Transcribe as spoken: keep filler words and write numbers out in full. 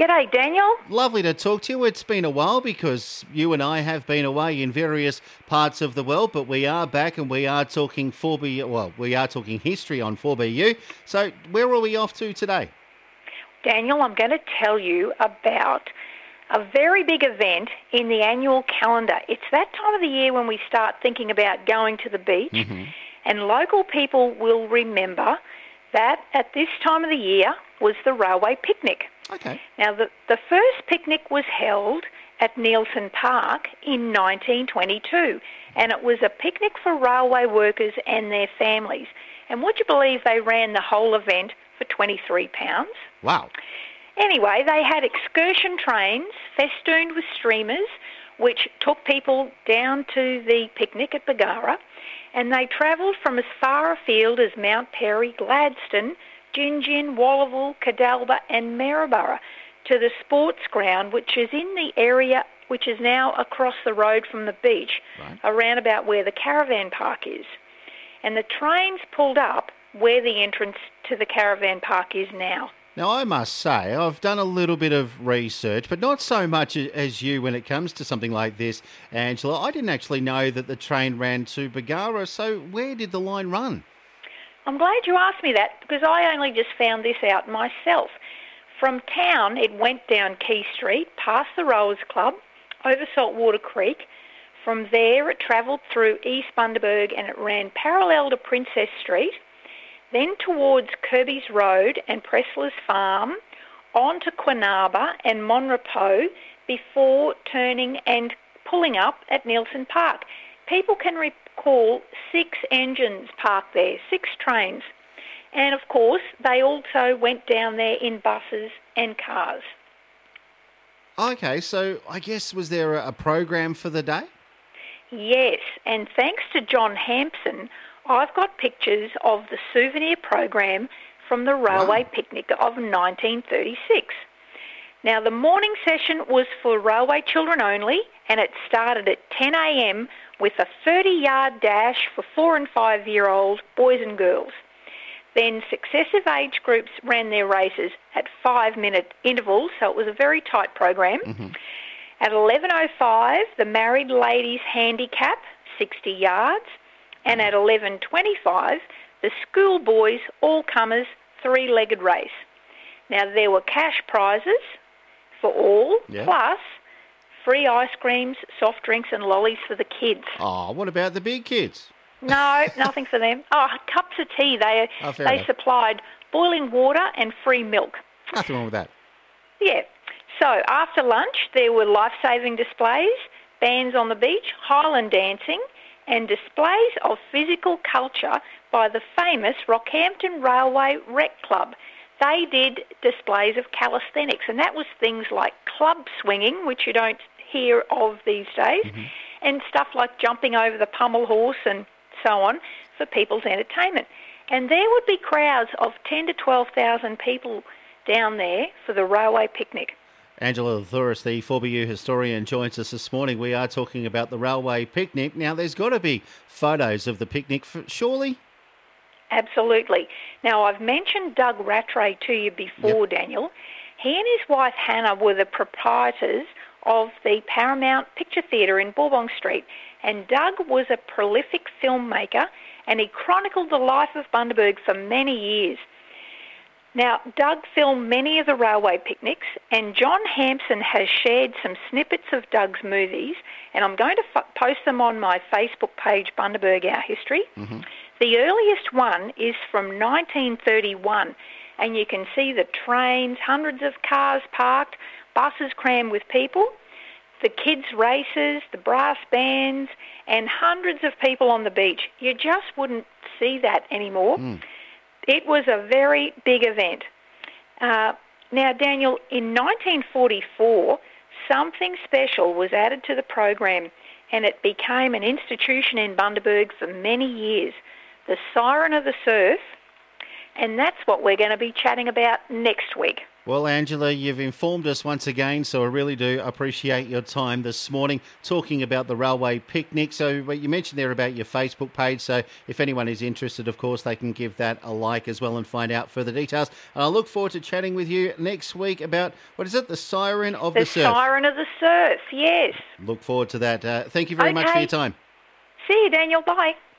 G'day, Daniel. Lovely to talk to you. It's been a while because you and I have been away in various parts of the world, but we are back and we are talking four B U, well, we are talking history on four B U. So where are we off to today? Daniel, I'm going to tell you about a very big event in the annual calendar. It's that time of the year when we start thinking about going to the beach, mm-hmm. and local people will remember that at this time of the year was the railway picnic. Okay. Now, the, the first picnic was held at Neilson Park in nineteen twenty-two, and it was a picnic for railway workers and their families. And would you believe they ran the whole event for twenty-three pounds? Wow. Anyway, they had excursion trains festooned with streamers, which took people down to the picnic at Bargara, and they travelled from as far afield as Mount Perry, Gladstone, Gingin, Wallaville, Cadalba and Maryborough to the sports ground, which is in the area which is now across the road from the beach, right. around about where the caravan park is. And the trains pulled up where the entrance to the caravan park is now. Now, I must say, I've done a little bit of research, but not so much as you when it comes to something like this, Angela. I didn't actually know that the train ran to Bargara, so where did the line run? I'm glad you asked me that because I only just found this out myself. From town, it went down Quay Street, past the Rowers Club, over Saltwater Creek. From there, it travelled through East Bundaberg and it ran parallel to Princess Street, then towards Kirby's Road and Pressler's Farm, on to Quinaba and Monrepos before turning and pulling up at Neilson Park. People can recall six engines parked there, six trains. And, of course, they also went down there in buses and cars. Okay, so I guess was there a program for the day? Yes, and thanks to John Hampson, I've got pictures of the souvenir program from the railway wow. picnic of nineteen thirty-six. Now, the morning session was for railway children only, and it started at ten a.m. with a thirty-yard dash for four and five-year-old boys and girls. Then successive age groups ran their races at five-minute intervals, so it was a very tight program. Mm-hmm. At eleven oh five, the married ladies handicap, sixty yards, and at eleven twenty-five, the schoolboys all-comers three-legged race. Now, there were cash prizes for all, yeah. plus free ice creams, soft drinks and lollies for the kids. Oh, what about the big kids? No, nothing for them. Oh, cups of tea. They oh, they enough. supplied boiling water and free milk. Nothing wrong with that. Yeah. So after lunch, there were life-saving displays, bands on the beach, Highland dancing, and displays of physical culture by the famous Rockhampton Railway Rec Club. They did displays of calisthenics, and that was things like club swinging, which you don't hear of these days, mm-hmm. and stuff like jumping over the pommel horse and so on for people's entertainment. And there would be crowds of ten to twelve thousand people down there for the railway picnic. Angela Thuris, the four B U historian, joins us this morning. We are talking about the railway picnic. Now, there's got to be photos of the picnic, surely? Absolutely. Now, I've mentioned Doug Rattray to you before, yep. Daniel. He and his wife, Hannah, were the proprietors of the Paramount Picture Theatre in Bourbon Street. And Doug was a prolific filmmaker, and he chronicled the life of Bundaberg for many years. Now, Doug filmed many of the railway picnics, and John Hampson has shared some snippets of Doug's movies, and I'm going to f- post them on my Facebook page, Bundaberg Our History. Mm-hmm. The earliest one is from nineteen thirty-one, and you can see the trains, hundreds of cars parked, buses crammed with people, the kids' races, the brass bands, and hundreds of people on the beach. You just wouldn't see that anymore. Mm. It was a very big event. Uh, now, Daniel, in nineteen forty-four, something special was added to the program, and it became an institution in Bundaberg for many years, the Siren of the Surf, and that's what we're going to be chatting about next week. Well, Angela, you've informed us once again, so I really do appreciate your time this morning talking about the Railway Picnic. So you mentioned there about your Facebook page, so if anyone is interested, of course, they can give that a like as well and find out further details. And I look forward to chatting with you next week about, what is it, the Siren of the, the Surf? The Siren of the Surf, yes. Look forward to that. Uh, thank you very okay. much for your time. See you, Daniel. Bye.